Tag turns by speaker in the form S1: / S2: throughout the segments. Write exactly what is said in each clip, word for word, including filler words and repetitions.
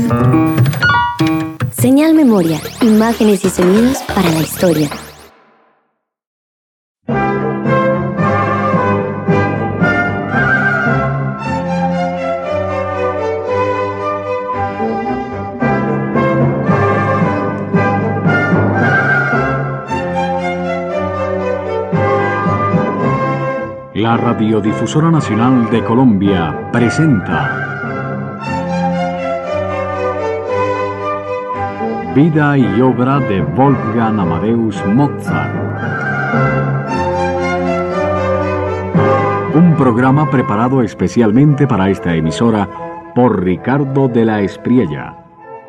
S1: Señal Memoria, imágenes y sonidos para la historia.
S2: La Radiodifusora Nacional de Colombia presenta Vida y obra de Wolfgang Amadeus Mozart. Un programa preparado especialmente para esta emisora por Ricardo de la Espriella.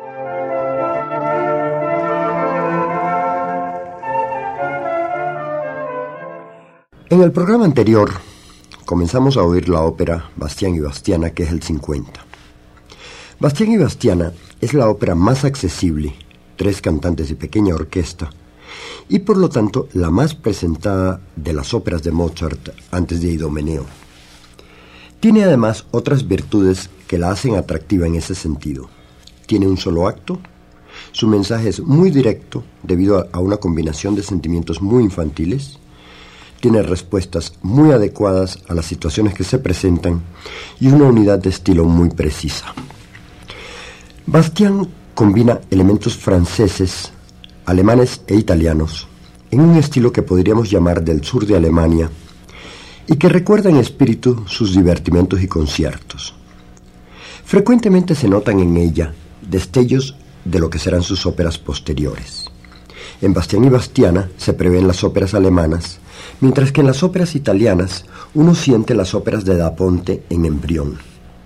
S3: En el programa anterior comenzamos a oír la ópera Bastián y Bastiana, que es el cincuenta. Bastián y Bastiana es la ópera más accesible, tres cantantes y pequeña orquesta, y por lo tanto la más presentada de las óperas de Mozart antes de Idomeneo. Tiene además otras virtudes que la hacen atractiva en ese sentido. Tiene un solo acto, su mensaje es muy directo debido a una combinación de sentimientos muy infantiles, tiene respuestas muy adecuadas a las situaciones que se presentan y una unidad de estilo muy precisa. Bastián combina elementos franceses, alemanes e italianos en un estilo que podríamos llamar del sur de Alemania y que recuerda en espíritu sus divertimentos y conciertos. Frecuentemente se notan en ella destellos de lo que serán sus óperas posteriores. En Bastián y Bastiana se prevén las óperas alemanas, mientras que en las óperas italianas uno siente las óperas de Da Ponte en embrión.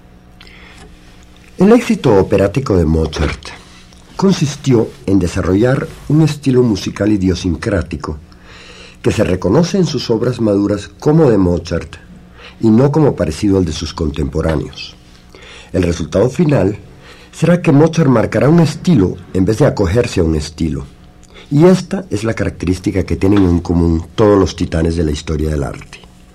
S3: El éxito operático de Mozart consistió en desarrollar un estilo musical idiosincrático que se reconoce en sus obras maduras como de Mozart y no como parecido al de sus contemporáneos. El resultado final será que Mozart marcará un estilo en vez de acogerse a un estilo. Y esta es la característica que tienen en común todos los titanes de la historia del arte.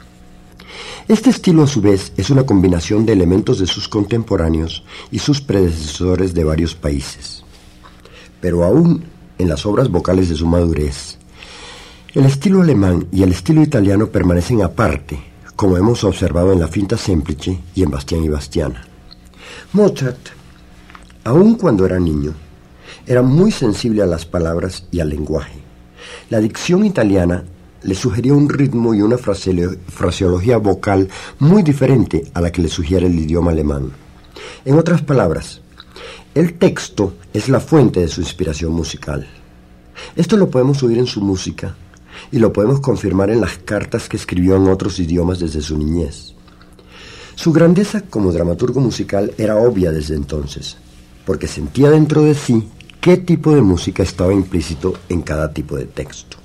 S3: Este estilo, a su vez, es una combinación de elementos de sus contemporáneos y sus predecesores de varios países. Pero aún en las obras vocales de su madurez, el estilo alemán y el estilo italiano permanecen aparte, como hemos observado en la Finta Semplice y en Bastián y Bastiana. Mozart, aun cuando era niño, era muy sensible a las palabras y al lenguaje. La dicción italiana le sugería un ritmo y una fraseología vocal muy diferente a la que le sugiere el idioma alemán. En otras palabras, el texto es la fuente de su inspiración musical. Esto lo podemos oír en su música y lo podemos confirmar en las cartas que escribió en otros idiomas desde su niñez. Su grandeza como dramaturgo musical era obvia desde entonces, porque sentía dentro de sí qué tipo de música estaba implícito en cada tipo de texto.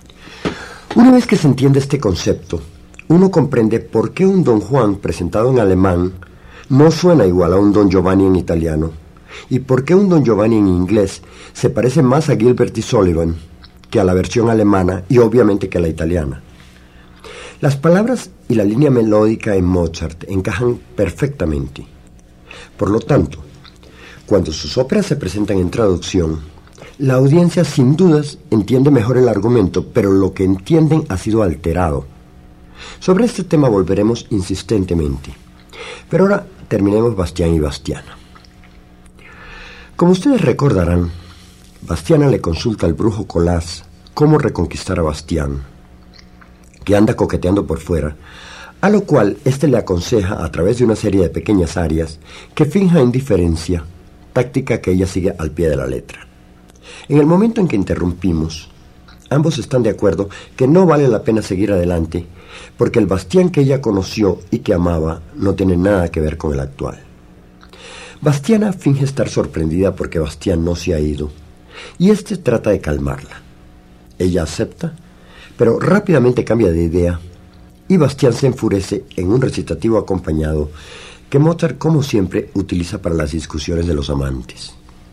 S3: Una vez que se entiende este concepto, uno comprende por qué un Don Juan presentado en alemán no suena igual a un Don Giovanni en italiano, y por qué un Don Giovanni en inglés se parece más a Gilbert y Sullivan que a la versión alemana y obviamente que a la italiana. Las palabras y la línea melódica en Mozart encajan perfectamente. Por lo tanto, cuando sus óperas se presentan en traducción, la audiencia sin dudas entiende mejor el argumento, pero lo que entienden ha sido alterado. Sobre este tema volveremos insistentemente. Pero ahora terminemos Bastián y Bastiana. Como ustedes recordarán, Bastiana le consulta al brujo Colás cómo reconquistar a Bastián, que anda coqueteando por fuera, a lo cual éste le aconseja a través de una serie de pequeñas arias que finja indiferencia, táctica que ella sigue al pie de la letra. En el momento en que interrumpimos, ambos están de acuerdo que no vale la pena seguir adelante, porque el Bastián que ella conoció y que amaba no tiene nada que ver con el actual. Bastiana finge estar sorprendida porque Bastián no se ha ido, y éste trata de calmarla. Ella acepta, pero rápidamente cambia de idea, y Bastián se enfurece en un recitativo acompañado que Mozart, como siempre, utiliza para las discusiones de los amantes.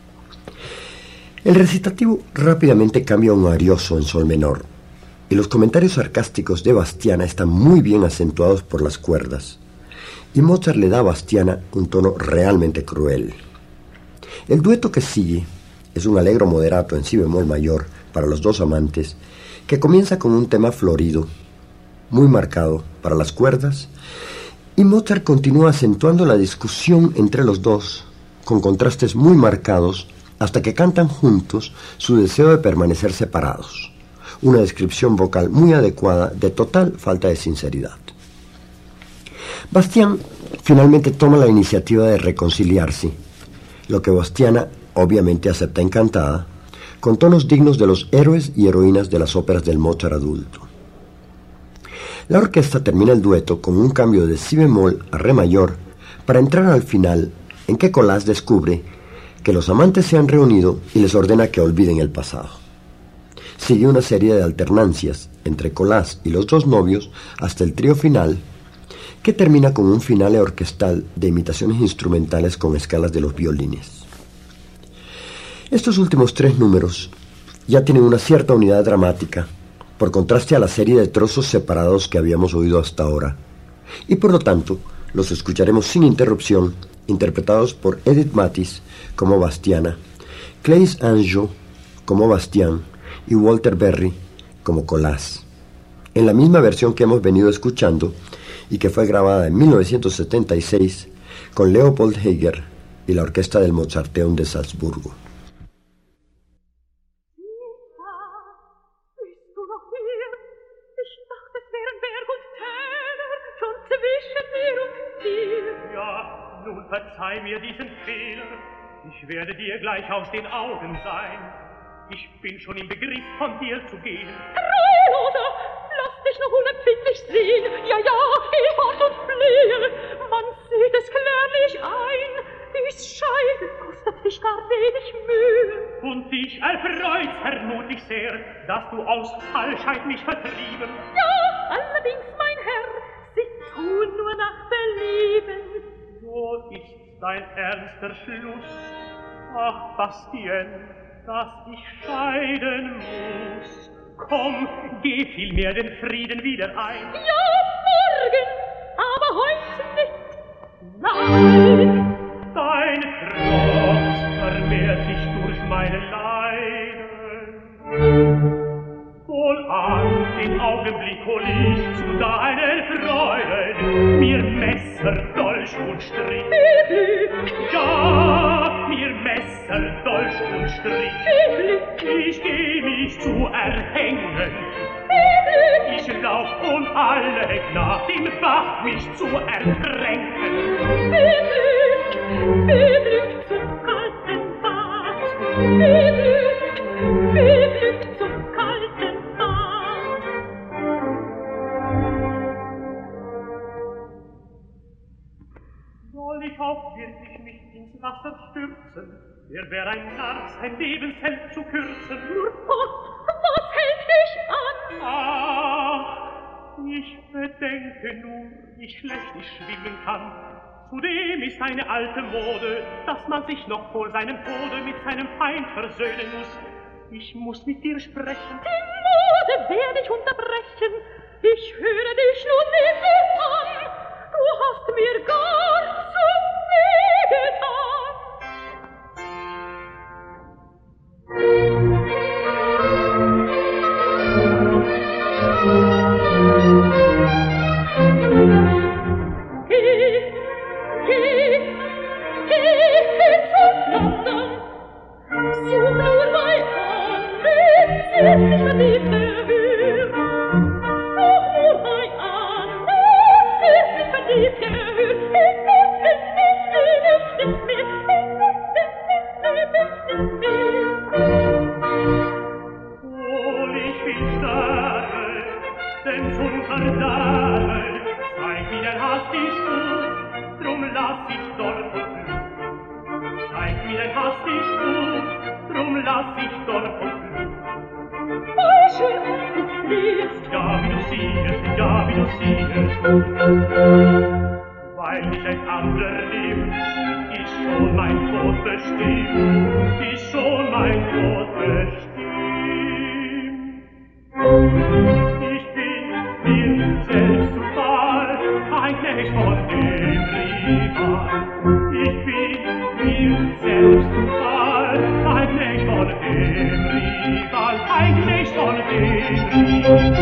S3: El recitativo rápidamente cambia a un arioso en sol menor, y los comentarios sarcásticos de Bastiana están muy bien acentuados por las cuerdas, y Mozart le da a Bastiana un tono realmente cruel. El dueto que sigue es un allegro moderato en si bemol mayor para los dos amantes, que comienza con un tema florido, muy marcado para las cuerdas, y Mozart continúa acentuando la discusión entre los dos, con contrastes muy marcados, hasta que cantan juntos su deseo de permanecer separados. Una descripción vocal muy adecuada de total falta de sinceridad. Bastián finalmente toma la iniciativa de reconciliarse, lo que Bastiana obviamente acepta encantada, con tonos dignos de los héroes y heroínas de las óperas del Mozart adulto. La orquesta termina el dueto con un cambio de si bemol a re mayor para entrar al final, en que Colás descubre que los amantes se han reunido y les ordena que olviden el pasado. Sigue una serie de alternancias entre Colás y los dos novios hasta el trío final, que termina con un finale orquestal de imitaciones instrumentales con escalas de los violines. Estos últimos tres números ya tienen una cierta unidad dramática, por contraste a la serie de trozos separados que habíamos oído hasta ahora, y por lo tanto los escucharemos sin interrupción, interpretados por Edith Mathis como Bastiana, Claes Anjou como Bastián y Walter Berry como Colás, en la misma versión que hemos venido escuchando y que fue grabada en mil novecientos setenta y seis con Leopold Heger y la orquesta del Mozarteum de Salzburgo.
S4: Verzeih mir diesen Fehler, ich werde dir gleich aus den Augen sein. Ich bin schon im Begriff, von dir zu gehen.
S5: Treuloser, lass dich noch unempfindlich sehen. Ja, ja, geh fort und fliehe. Man sieht es klärlich ein. Dies Scheiden kostet dich gar wenig Mühe.
S4: Und dich erfreut vermut ich sehr, dass du aus Falschheit mich vertrieben.
S5: Ja, allerdings, mein Herr, sie tun nur nach Belieben.
S4: Wo ist dein ernster Schluss? Ach, Bastien, dass ich scheiden muss. Komm, geh vielmehr den Frieden wieder ein.
S5: Ja, morgen, aber heute nicht. Nein!
S4: Dein Trotz vermehrt sich durch meine Leiden. Wohlan, den Augenblick hol ich zu deinen Freuden, mir Messer, Dolch und Strich. Ja, mir Messer, Dolch und Strich. Ich geh mich zu erhängen. Ich lauf um alle nach dem Bach mich zu ertränken.
S5: Glück zum kalten Bad. Glück zum kalten Bad.
S4: Soll ich auch wirklich mich ins Wasser stürzen? Wer wär ein Narr, sein Lebensfeld zu kürzen?
S5: Nur Gott, was hält dich an?
S4: Ach, ich bedenke nur, wie schlecht ich schwimmen kann. Zudem ist eine alte Mode, dass man sich noch vor seinem Tode mit seinem Feind versöhnen muss. Ich muss mit dir sprechen.
S5: Die Mode werde ich unterbrechen. Ich höre dich nun nicht an. Du hast mir gar zu weh getan. Geh, geh, geh zu London. Such nur bei anderen, zärtlich verliebte Hür. Such nur bei anderen, zärtlich verliebte Hür.
S4: Wohl, ich will sterben, denn zum Verderben zeigt mir dein hastig Spuk, drum lass ich dort und Glück. Zeigt mir dein hastig Spuk, drum lass ich dort und Glück.
S5: Oh, schön, du fliehst.
S4: Ja, wie du siehst, ja, wie du siehst. Weil dich ein anderer nimmt, ist schon mein Tod bestimmt, ist schon mein Tod bestimmt. Ich bin mir selbst zu Fall, ein Knecht von dem Rival. Ich bin mir selbst zu Fall.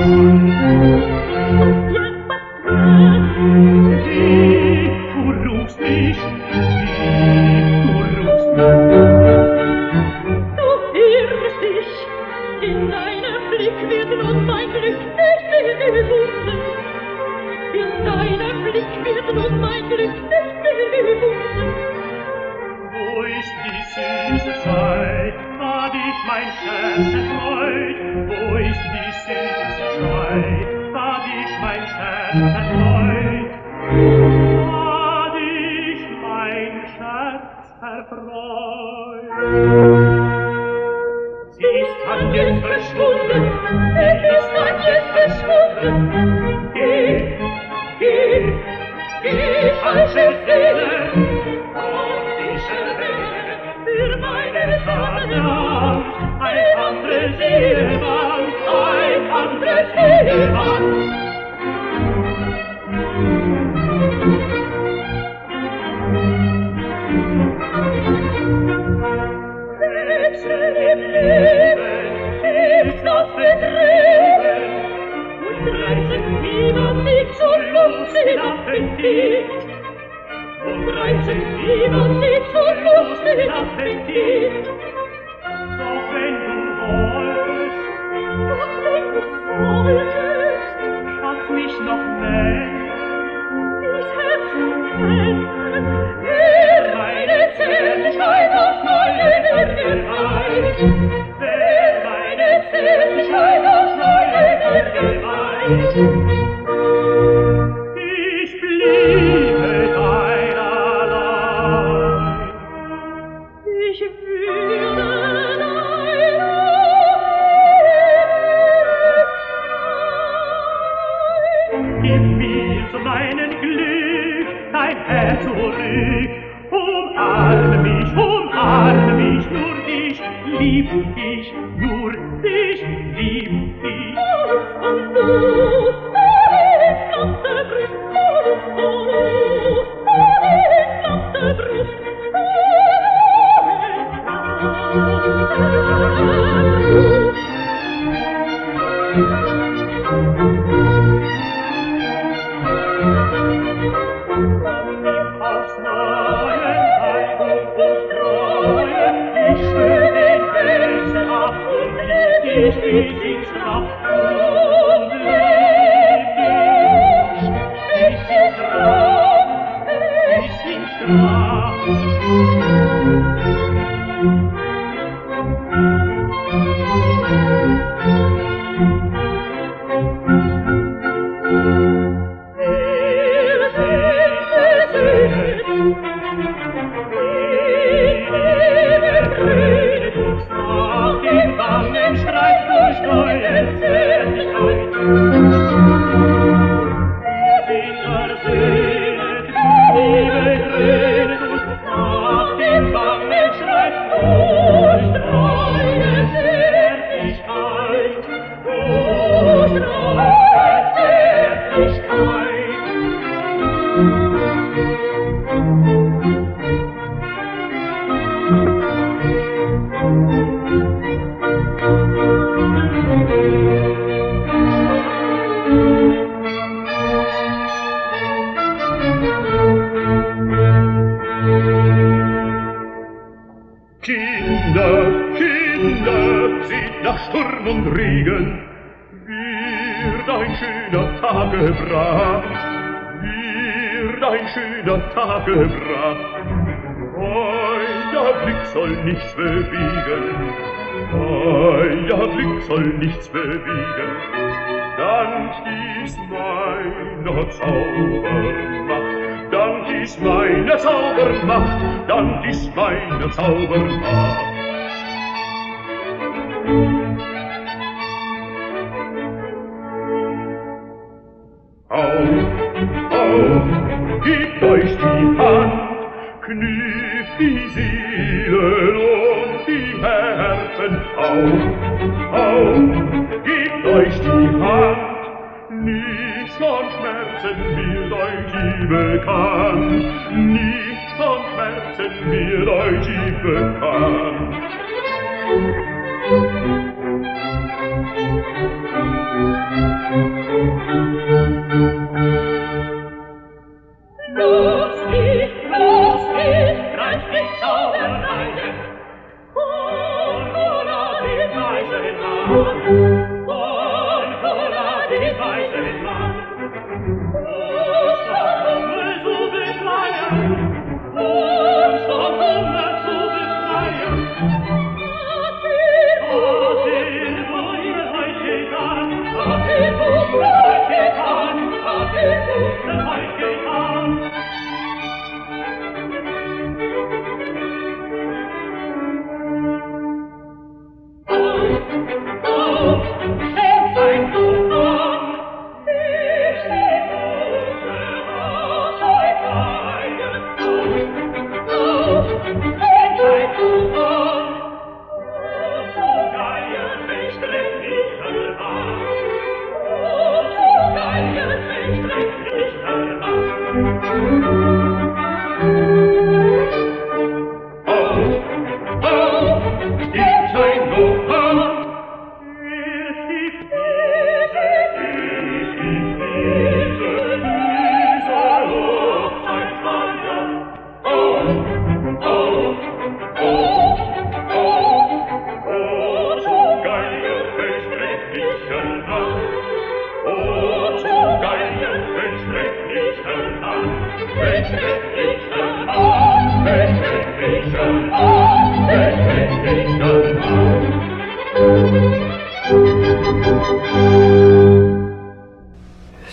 S6: Bekannt.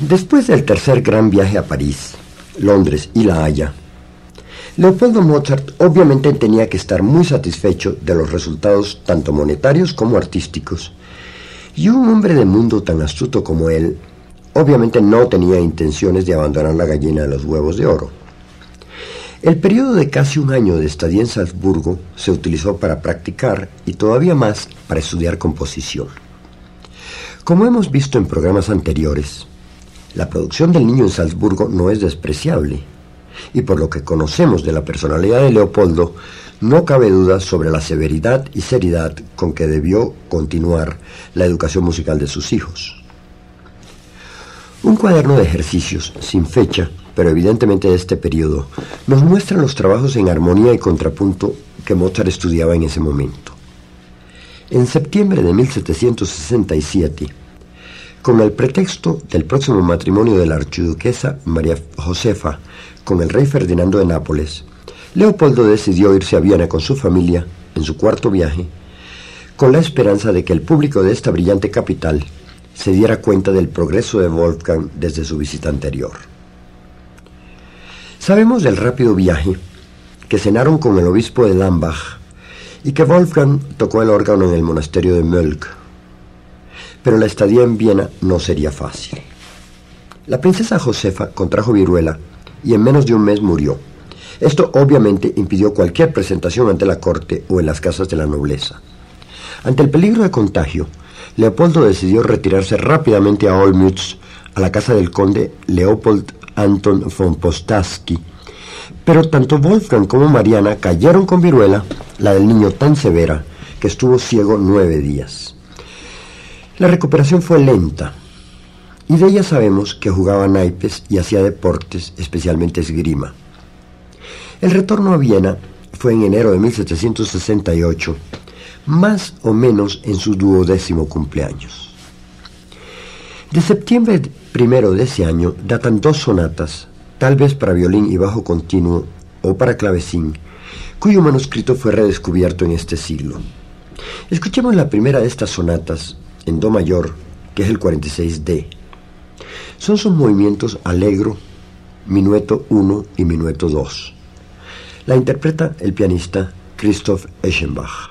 S3: Después del tercer gran viaje a París, Londres y La Haya, Leopoldo Mozart obviamente tenía que estar muy satisfecho de los resultados tanto monetarios como artísticos, y un hombre de mundo tan astuto como él obviamente no tenía intenciones de abandonar la gallina de los huevos de oro. El periodo de casi un año de estadía en Salzburgo se utilizó para practicar y todavía más para estudiar composición. Como hemos visto en programas anteriores, la producción del niño en Salzburgo no es despreciable, y por lo que conocemos de la personalidad de Leopoldo, no cabe duda sobre la severidad y seriedad con que debió continuar la educación musical de sus hijos. Un cuaderno de ejercicios, sin fecha, pero evidentemente de este periodo, nos muestra los trabajos en armonía y contrapunto que Mozart estudiaba en ese momento. En septiembre de mil setecientos sesenta y siete, con el pretexto del próximo matrimonio de la archiduquesa María Josefa con el rey Ferdinando de Nápoles, Leopoldo decidió irse a Viena con su familia en su cuarto viaje, con la esperanza de que el público de esta brillante capital se diera cuenta del progreso de Wolfgang desde su visita anterior. Sabemos del rápido viaje, que cenaron con el obispo de Lambach y que Wolfgang tocó el órgano en el monasterio de Mölk. Pero la estadía en Viena no sería fácil. La princesa Josefa contrajo viruela y en menos de un mes murió. Esto obviamente impidió cualquier presentación ante la corte o en las casas de la nobleza. Ante el peligro de contagio, Leopoldo decidió retirarse rápidamente a Olmütz, a la casa del conde Leopold Anton von Postaski, pero tanto Wolfgang como Mariana cayeron con viruela, la del niño tan severa que estuvo ciego nueve días. La recuperación fue lenta, y de ella sabemos que jugaba naipes y hacía deportes, especialmente esgrima. El retorno a Viena fue en enero de mil setecientos sesenta y ocho, más o menos en su duodécimo cumpleaños. De septiembre primero de ese año datan dos sonatas, tal vez para violín y bajo continuo o para clavecín, cuyo manuscrito fue redescubierto en este siglo. Escuchemos la primera de estas sonatas, en do mayor, que es el cuarenta y seis de. Son sus movimientos allegro, minueto uno y minueto dos. La interpreta el pianista Christoph Eschenbach.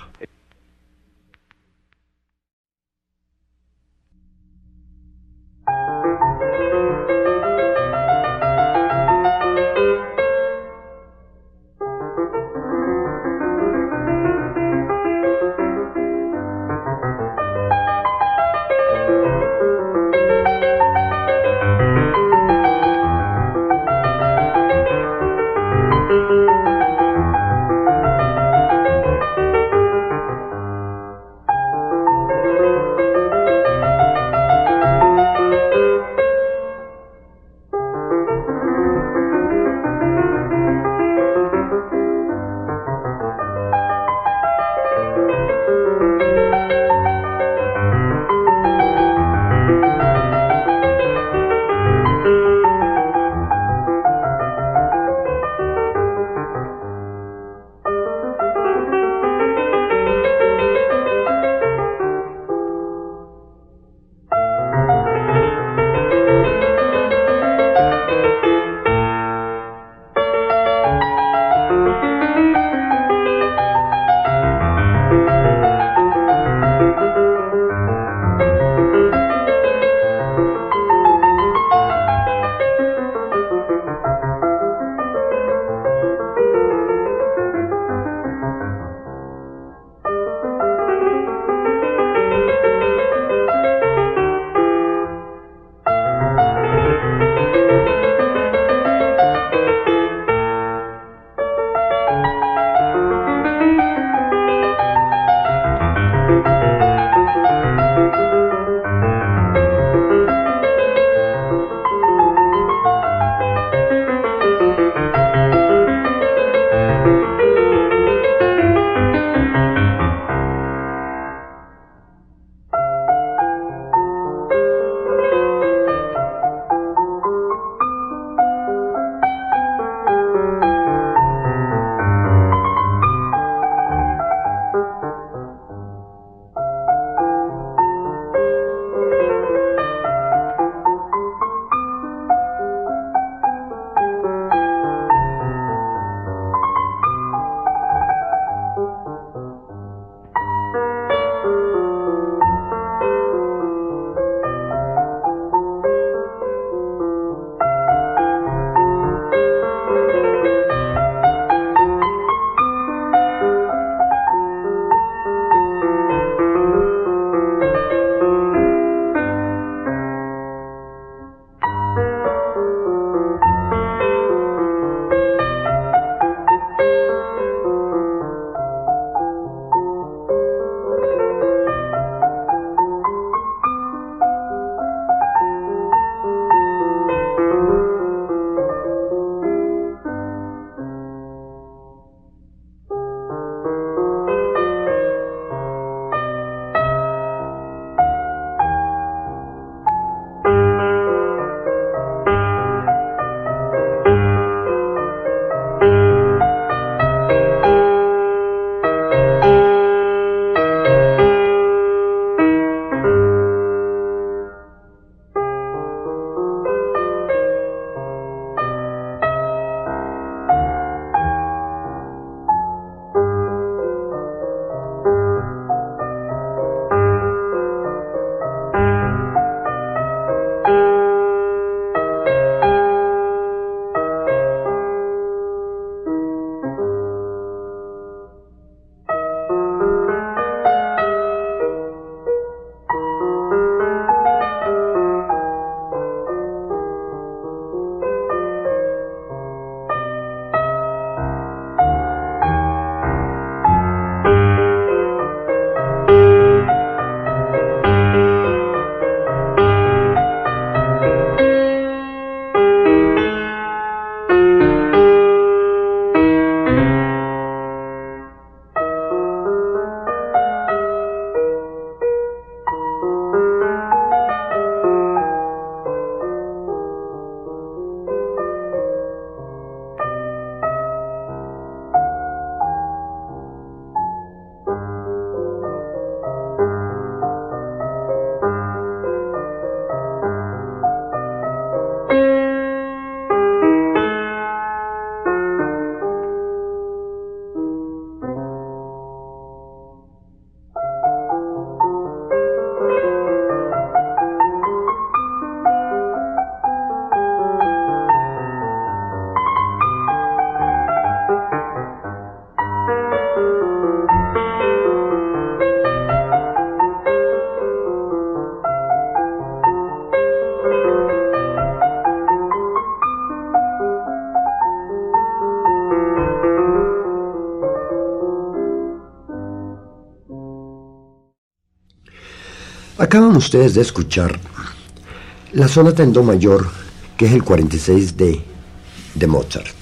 S3: Acaban ustedes de escuchar la sonata en do mayor, que es el cuarenta y seis de de Mozart.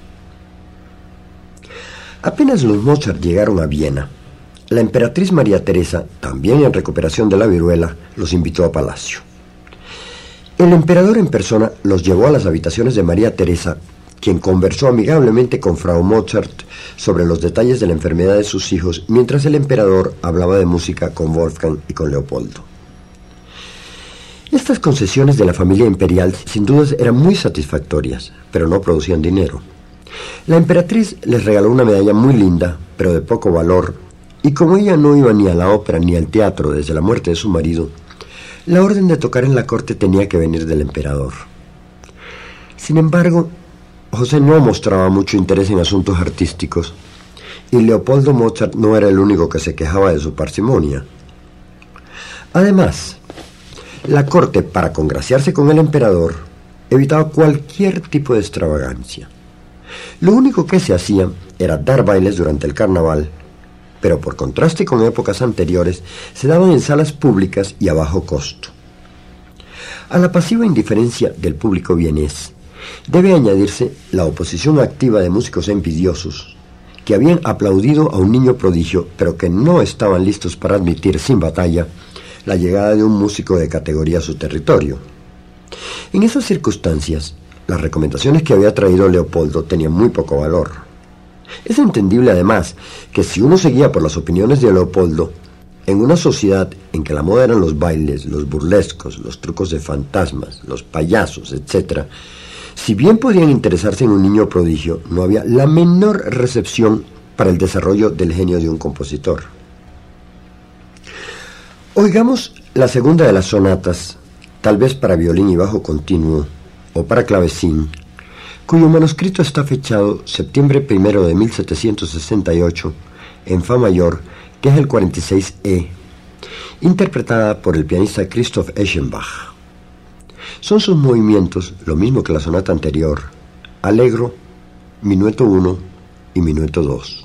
S3: Apenas los Mozart llegaron a Viena, la emperatriz María Teresa, también en recuperación de la viruela, los invitó a palacio. El emperador en persona los llevó a las habitaciones de María Teresa, quien conversó amigablemente con Frau Mozart sobre los detalles de la enfermedad de sus hijos, mientras el emperador hablaba de música con Wolfgang y con Leopoldo. Estas concesiones de la familia imperial sin dudas eran muy satisfactorias, pero no producían dinero. La emperatriz les regaló una medalla muy linda, pero de poco valor, y como ella no iba ni a la ópera ni al teatro desde la muerte de su marido, la orden de tocar en la corte tenía que venir del emperador. Sin embargo, José no mostraba mucho interés en asuntos artísticos, y Leopoldo Mozart no era el único que se quejaba de su parsimonia. Además, la corte, para congraciarse con el emperador, evitaba cualquier tipo de extravagancia. Lo único que se hacía era dar bailes durante el carnaval, pero por contraste con épocas anteriores, se daban en salas públicas y a bajo costo. A la pasiva indiferencia del público vienés debe añadirse la oposición activa de músicos envidiosos que habían aplaudido a un niño prodigio, pero que no estaban listos para admitir sin batalla la llegada de un músico de categoría a su territorio. En esas circunstancias, las recomendaciones que había traído Leopoldo tenían muy poco valor. Es entendible además que si uno seguía por las opiniones de Leopoldo, en una sociedad en que la moda eran los bailes, los burlescos, los trucos de fantasmas, los payasos, etcétera, si bien podían interesarse en un niño prodigio, no había la menor recepción para el desarrollo del genio de un compositor. Oigamos la segunda de las sonatas, tal vez para violín y bajo continuo, o para clavecín, cuyo manuscrito está fechado septiembre primero de mil setecientos sesenta y ocho, en fa mayor, que es el cuarenta y seis E, interpretada por el pianista Christoph Eschenbach. Son sus movimientos, lo mismo que la sonata anterior, allegro, minueto uno y minueto dos.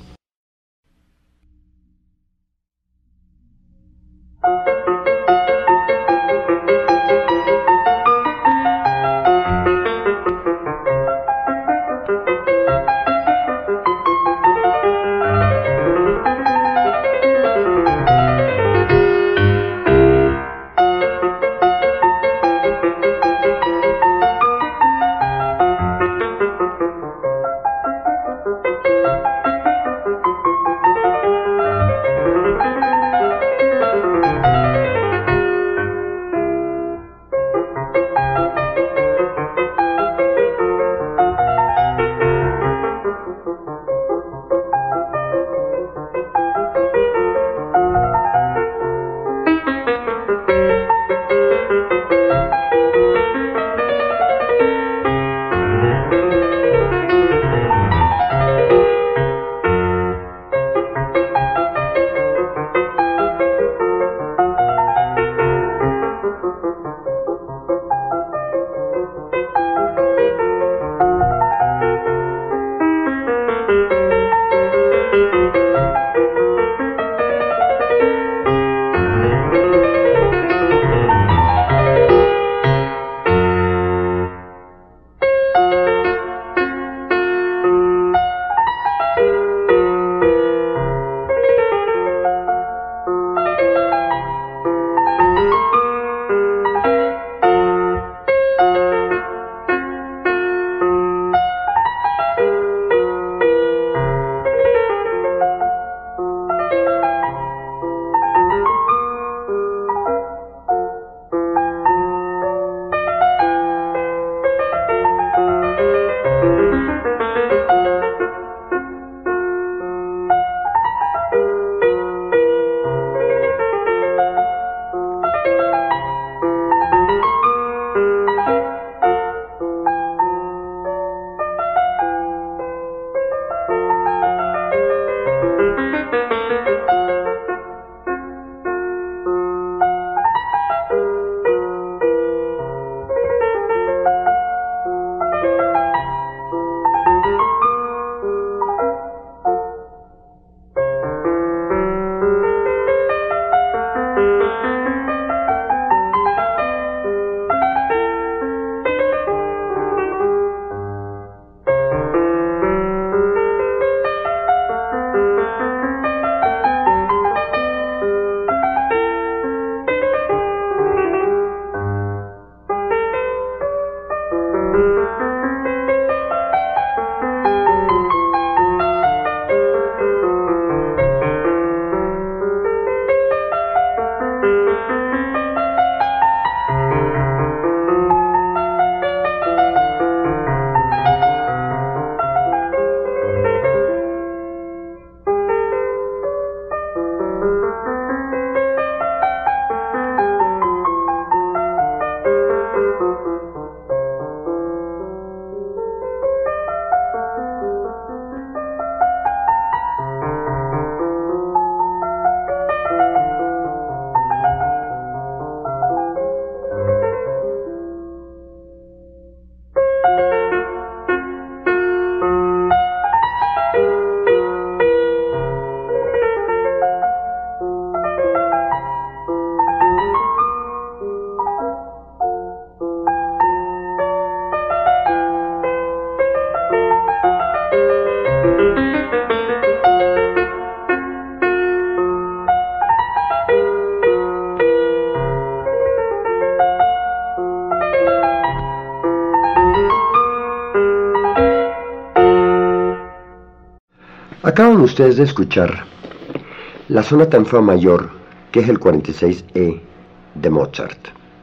S3: Acaban ustedes de escuchar la sonata en fa mayor, que es el cuarenta y seis E de Mozart.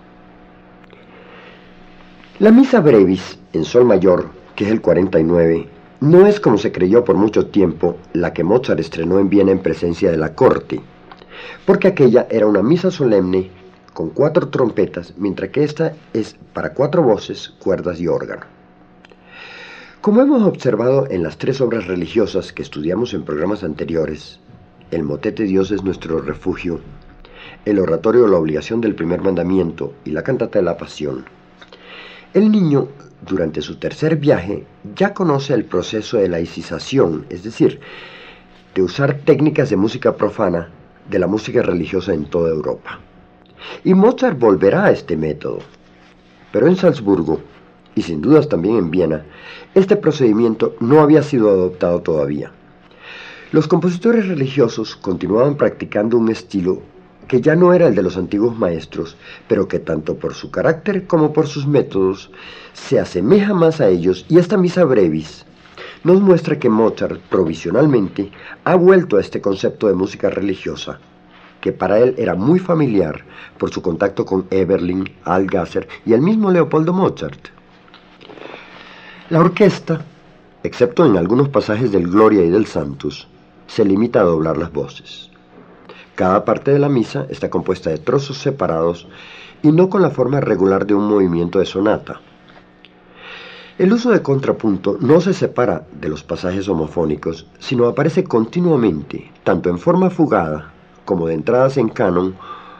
S3: La misa brevis en sol mayor, que es el cuarenta y nueve, no es, como se creyó por mucho tiempo, la que Mozart estrenó en Viena en presencia de la corte, porque aquella era una misa solemne con cuatro trompetas, mientras que esta es para cuatro voces, cuerdas y órgano. Como hemos observado en las tres obras religiosas que estudiamos en programas anteriores, el motete Dios es nuestro refugio, el oratorio La obligación del primer mandamiento y la cantata de la pasión, el niño, durante su tercer viaje, ya conoce el proceso de laicización, es decir, de usar técnicas de música profana de la música religiosa en toda Europa. Y Mozart volverá a este método, pero en Salzburgo, y sin dudas también en Viena, este procedimiento no había sido adoptado todavía. Los compositores religiosos continuaban practicando un estilo que ya no era el de los antiguos maestros, pero que tanto por su carácter como por sus métodos se asemeja más a ellos, y esta misa brevis nos muestra que Mozart provisionalmente ha vuelto a este concepto de música religiosa, que para él era muy familiar por su contacto con Eberlin, Algasser y el mismo Leopoldo Mozart. La orquesta, excepto en algunos pasajes del Gloria y del Sanctus, se limita a doblar las voces. Cada parte de la misa está compuesta de trozos separados y no con la forma regular de un movimiento de sonata. El uso de contrapunto no se separa de los pasajes homofónicos, sino aparece continuamente, tanto en forma fugada como de entradas en canon,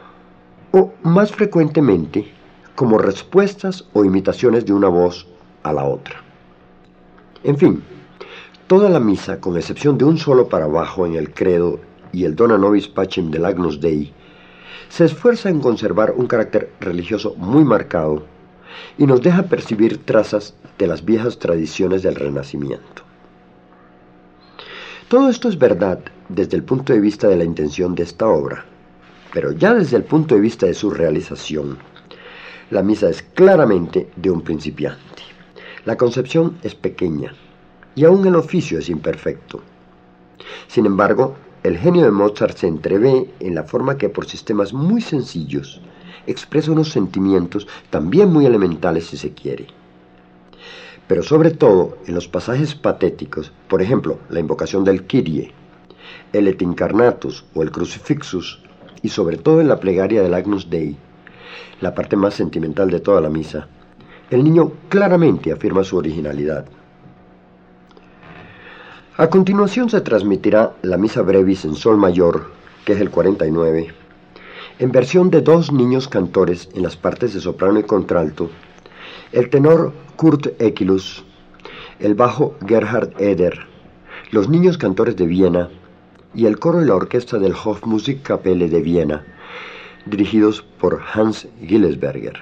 S3: o más frecuentemente como respuestas o imitaciones de una voz a la otra. En fin, toda la misa, con excepción de un solo parabajo en el credo y el Dona nobis pacem del Agnus Dei, se esfuerza en conservar un carácter religioso muy marcado y nos deja percibir trazas de las viejas tradiciones del Renacimiento. Todo esto es verdad desde el punto de vista de la intención de esta obra, pero ya desde el punto de vista de su realización, la misa es claramente de un principiante. La concepción es pequeña y aún el oficio es imperfecto. Sin embargo, el genio de Mozart se entrevé en la forma que, por sistemas muy sencillos, expresa unos sentimientos también muy elementales si se quiere. Pero sobre todo en los pasajes patéticos, por ejemplo, la invocación del Kyrie, el Et Incarnatus o el Crucifixus, y sobre todo en la plegaria del Agnus Dei, la parte más sentimental de toda la misa, el niño claramente afirma su originalidad. A continuación se transmitirá la misa brevis en sol mayor, que es el cuarenta y nueve, en versión de dos niños cantores en las partes de soprano y contralto, el tenor Kurt Ekelus, el bajo Gerhard Eder, los niños cantores de Viena y el coro y la orquesta del Hofmusikkapelle de Viena, dirigidos por Hans Gillesberger.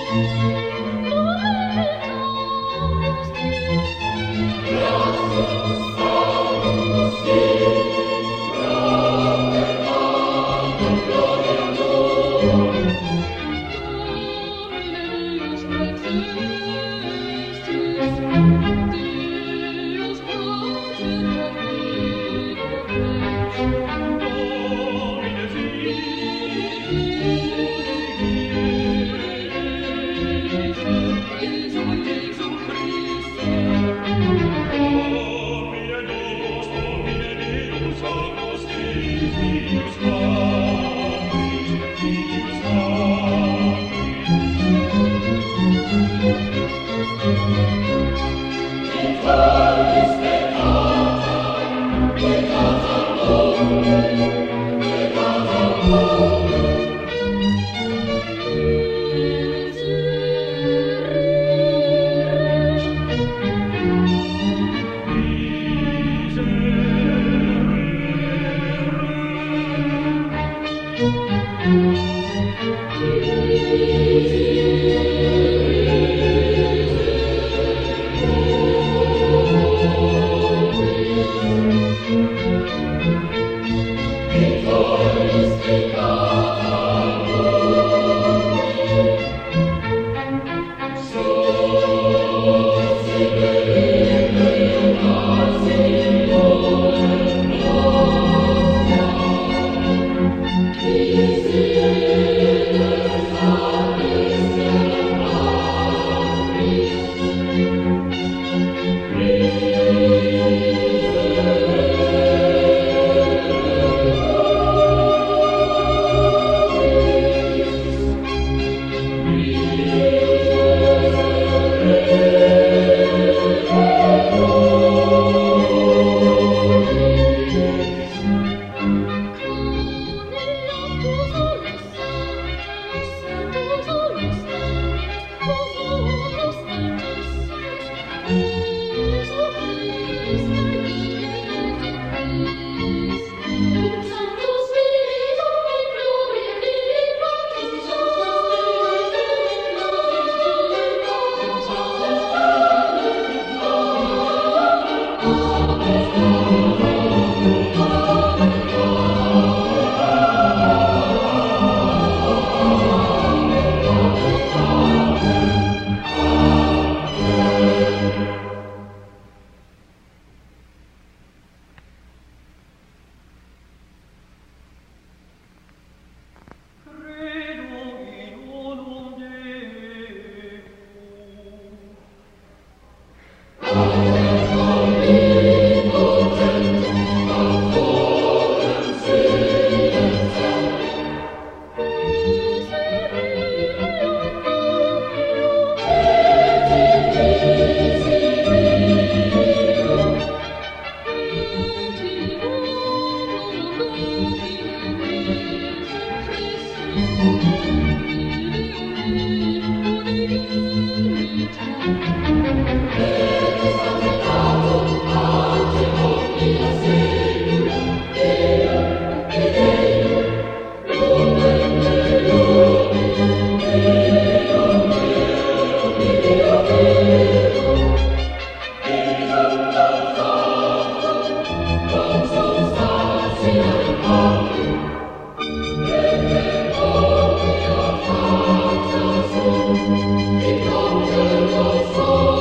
S6: It comes to the soul.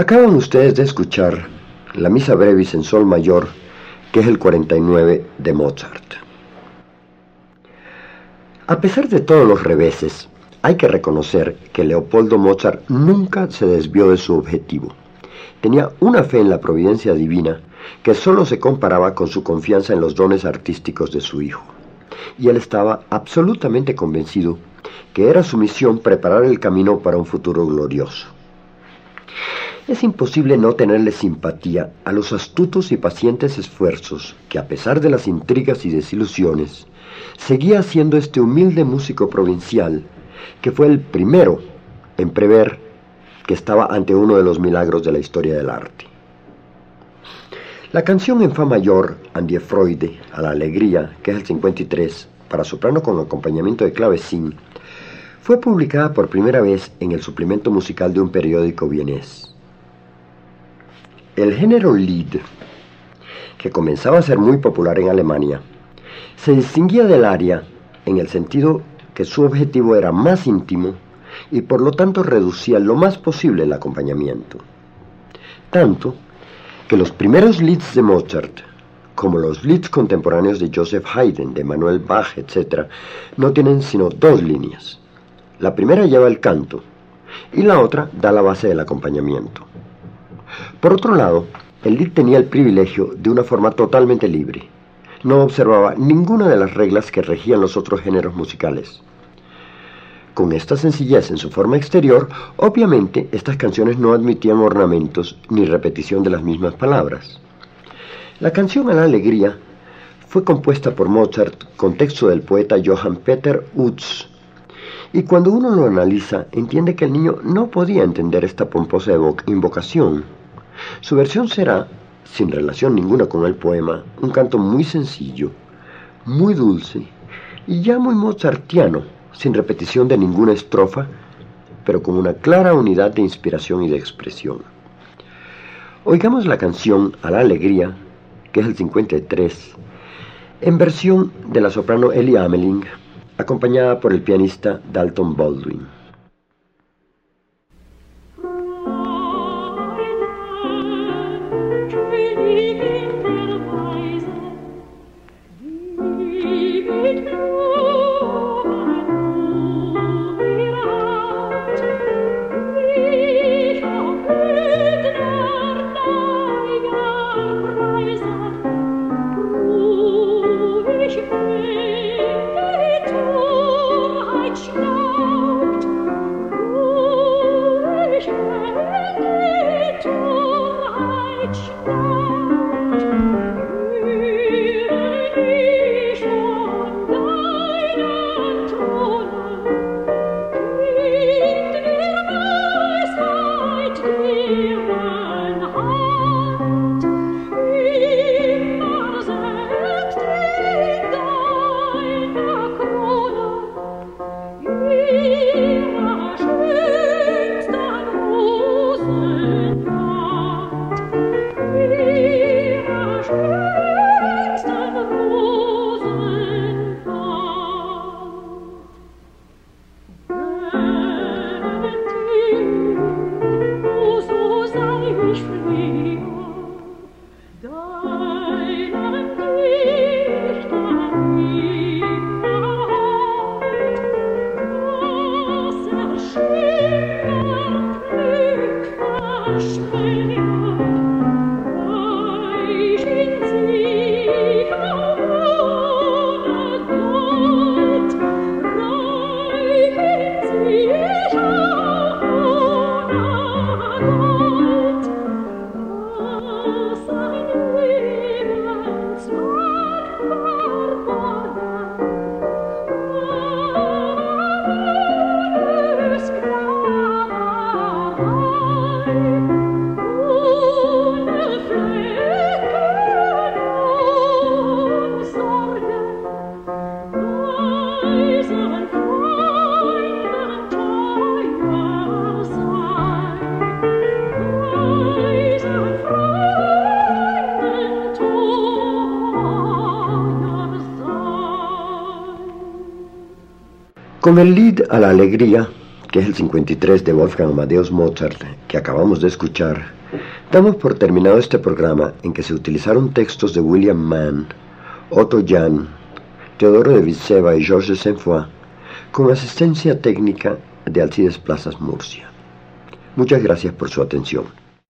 S3: Acaban ustedes de escuchar la Misa Brevis en Sol mayor, que es el cuarenta y nueve de Mozart. A pesar de todos los reveses, hay que reconocer que Leopoldo Mozart nunca se desvió de su objetivo. Tenía una fe en la providencia divina que solo se comparaba con su confianza en los dones artísticos de su hijo. Y él estaba absolutamente convencido que era su misión preparar el camino para un futuro glorioso. Es imposible no tenerle simpatía a los astutos y pacientes esfuerzos que, a pesar de las intrigas y desilusiones, seguía haciendo este humilde músico provincial, que fue el primero en prever que estaba ante uno de los milagros de la historia del arte. La canción en fa mayor, An die Freude, a la alegría, que es el cincuenta y tres, para soprano con acompañamiento de clavecín, fue publicada por primera vez en el suplemento musical de un periódico vienés. El género Lied, que comenzaba a ser muy popular en Alemania, se distinguía del aria en el sentido que su objetivo era más íntimo y por lo tanto reducía lo más posible el acompañamiento. Tanto que los primeros Lieds de Mozart, como los Lieds contemporáneos de Joseph Haydn, de Manuel Bach, etcétera, no tienen sino dos líneas. La primera lleva el canto y la otra da la base del acompañamiento. Por otro lado, el Lied tenía el privilegio de una forma totalmente libre. No observaba ninguna de las reglas que regían los otros géneros musicales. Con esta sencillez en su forma exterior, obviamente estas canciones no admitían ornamentos ni repetición de las mismas palabras. La canción a la alegría fue compuesta por Mozart con texto del poeta Johann Peter Utz, y cuando uno lo analiza, entiende que el niño no podía entender esta pomposa invocación. Su versión será, sin relación ninguna con el poema, un canto muy sencillo, muy dulce y ya muy mozartiano, sin repetición de ninguna estrofa, pero con una clara unidad de inspiración y de expresión. Oigamos la canción a la alegría, que es el cincuenta y tres, en versión de la soprano Ellie Ameling, acompañada por el pianista Dalton Baldwin. Con el Lied a la alegría, que es el cincuenta y tres de Wolfgang Amadeus Mozart, que acabamos de escuchar, damos por terminado este programa en que se utilizaron textos de William Mann, Otto Jahn, Teodoro de Vitseva y Georges Saint-Foy, con asistencia técnica de Alcides Plazas Murcia. Muchas gracias por su atención.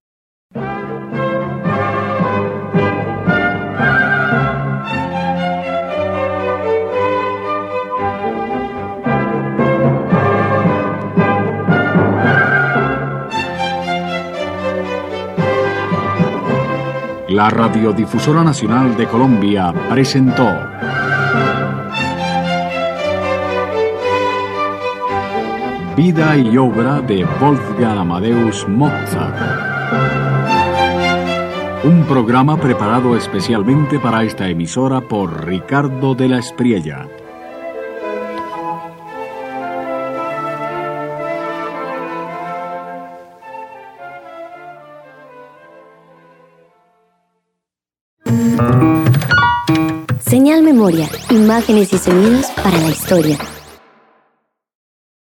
S2: La Radiodifusora Nacional de Colombia presentó Vida y obra de Wolfgang Amadeus Mozart. Un programa preparado especialmente para esta emisora por Ricardo de la Espriella.
S1: Señal Memoria, imágenes y sonidos para la historia.